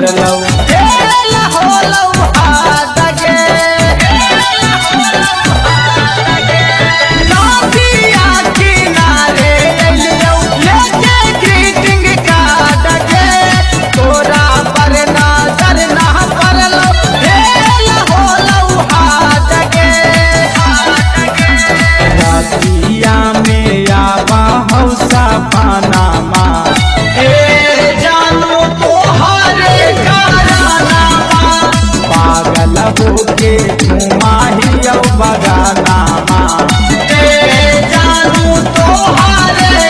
कर लो के घुमाही बगाना जानू तोहारे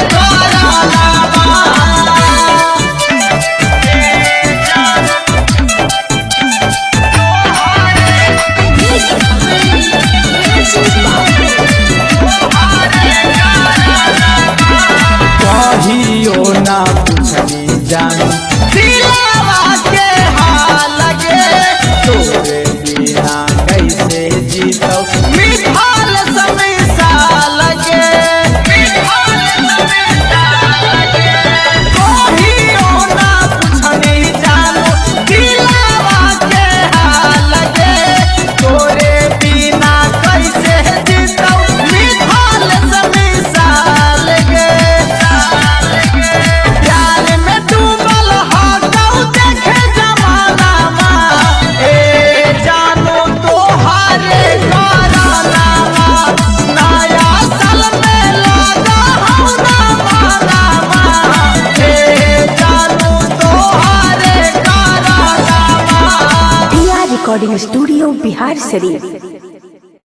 कहियो ना पूछनी जानू के हाल गे तोरे कैसे जीतो मिठाल समय साल के कहियो ना पूछनी जानू दिलवा के हाल गे तोरे बिना कैसे जीतो मिठाल समय साल के प्यार में डूबल हो जाऊ देखे जमाना रिकॉर्डिंग स्टूडियो बिहार शरीफ।